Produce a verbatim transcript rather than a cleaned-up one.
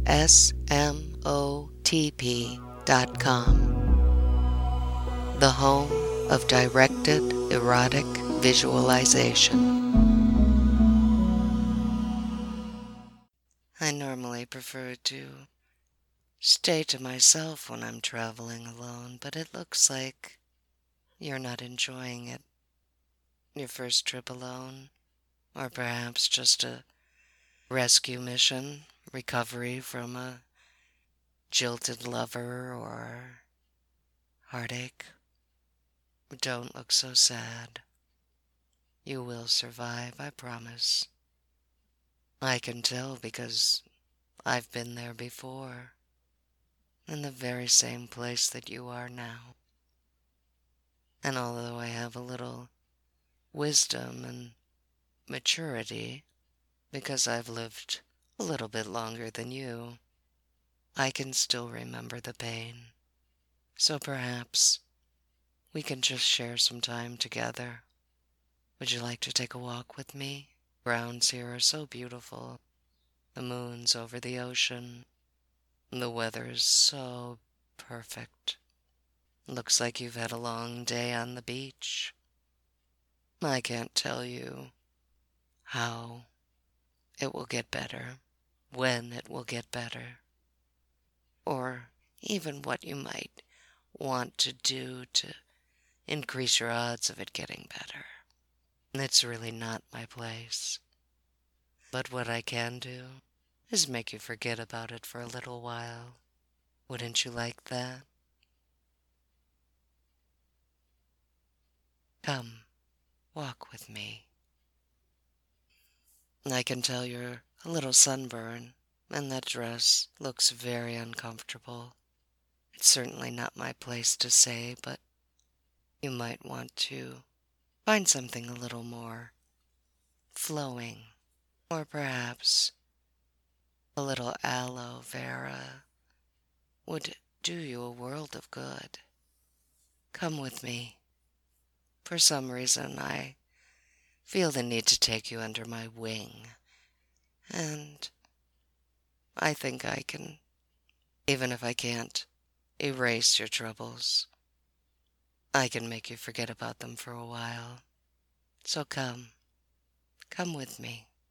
S M O T P dot com, the home of directed erotic visualization. I normally prefer to stay to myself when I'm traveling alone, but it looks like you're not enjoying it. Your first trip alone, or perhaps just a rescue mission, recovery from a jilted lover or heartache. Don't look so sad. You will survive, I promise. I can tell because I've been there before, in the very same place that you are now. And although I have a little wisdom and maturity, because I've lived a little bit longer than you, I can still remember the pain. So perhaps we can just share some time together. Would you like to take a walk with me? Grounds here are so beautiful. The moon's over the ocean. The weather's so perfect. Looks like you've had a long day on the beach. I can't tell you how it will get better, when it will get better, or even what you might want to do to increase your odds of it getting better. It's really not my place. But what I can do is make you forget about it for a little while. Wouldn't you like that? Come, walk with me. I can tell you're a little sunburned, and that dress looks very uncomfortable. It's certainly not my place to say, but you might want to find something a little more flowing, or perhaps a little aloe vera would do you a world of good. Come with me. For some reason, I feel the need to take you under my wing, and I think I can, even if I can't erase your troubles, I can make you forget about them for a while. So come, come with me.